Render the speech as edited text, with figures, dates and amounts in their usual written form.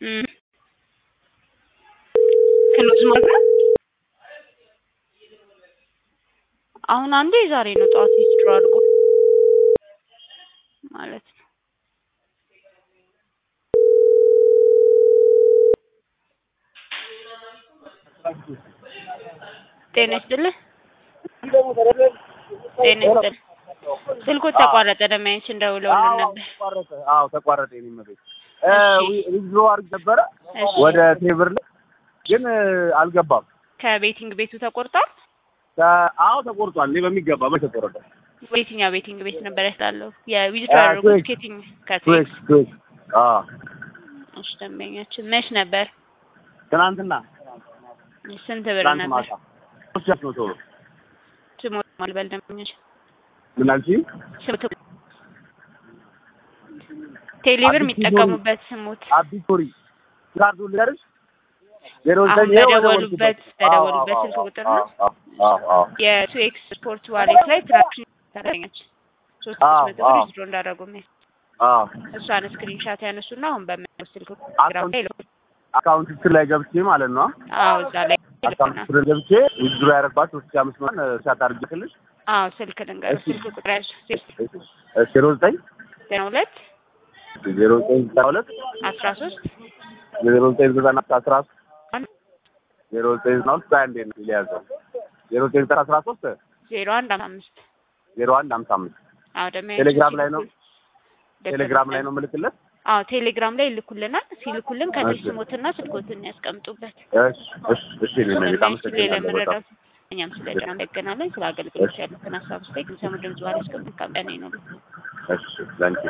ክሎዝ ማለት አሁን አንዴ ዛሬ ነው ጧት ዊዝድሮ አድርጎ ማለት ነው። ጤና ይስጥልኝ። ስልኩ ተቋረጠ። ደማይንሽ እንደውለውልን ነበር። ተቋረጠ። የኔ መቤት ዊዝድሮ አድርግ ነበረ ወደ ቴብር ግን አልገባም። ከቤቲንግ ቤቱ ተቆርጧል? ተቆርጧል። እኔ በሚገባ ተቆረጠ። የትኛው ቤቲንግ ቤት ነበር ያስላለው? የዊዝድሮ አድርጎት ከየትኛው? ከቴክስ። እሺ ደንበኛችን መች ነበር? ትናንትና። ስንት ብር ነበር? 300 ብር። ስሞት ማልበል ደንበኛችን ምን አልሽኝ? ቴሌብር የሚጠቀሙበት ስሙት። አቢቶሪ ካርዱ ልደርስ በደወሉበት ስልክ ቁጥር ነው። የቱኤክስ ስፖርት ዋሌት ላይ ትራንዛክሽን ታደርጋለች። 300 ብር ዊዝድሮ እንዳደረጉ ነው። እሷን ስክሪንሻት ያነሱና አሁን በሚያነሱ ስልክ ግራም ላይ አካውንት ስር ላይ ገብቼ ማለት ነው። እዛ ላይ አካውንት ስር ገብቼ ዊዝድሮ ያደረግባት 3500 ሻት አድርጌልሽ። ስልክ ልንገር። ስልክ ቁጥር ያዥ 09 92 0992 13 0993 0992 አንዴ ነው ይያዘው 0913 0155 0155 ቴሌግራም ላይ ነው ምልክለት። ቴሌግራም ላይ ይልኩልናል። ሲልኩልን ከስሞትና ስልኮትን ያስቀምጡበት። እሺ ለምን ለመረዳት እኛም ስለደና እንደገናለን። ስለ አገልግሎት ያሉትን ሀሳብ ስታይ ግን ሰሙ ድምጽ ዋለ እስከ ቀን ነው። እሺ ላንቺ